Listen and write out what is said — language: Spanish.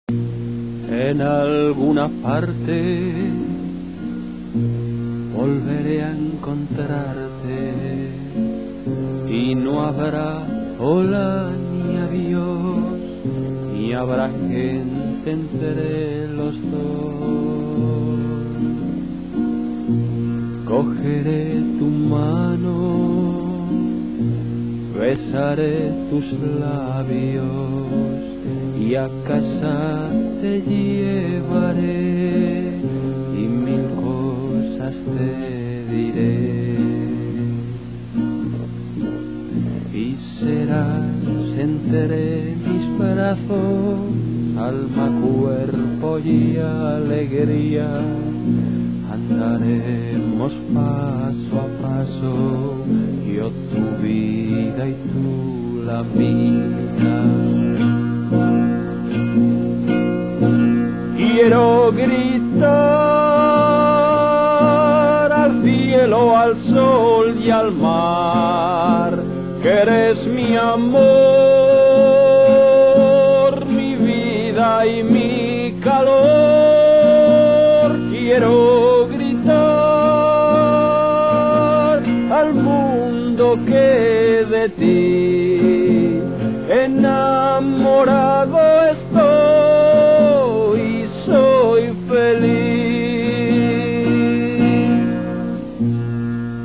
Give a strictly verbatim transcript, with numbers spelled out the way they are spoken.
En alguna parte volveré a encontrarte y no habrá hola ni adiós, ni habrá gente entre los dos. Cogeré tu mano, besaré tus labios y a casa te llevaré y mil cosas te diré. Y serás entre mis brazos, alma, cuerpo y alegría. Andaremos paso a paso, yo tu vida y tú la mía. Quiero gritar al cielo, al sol y al mar, que eres mi amor, mi vida y mi calor. Quiero gritar al mundo que de ti enamorado estoy.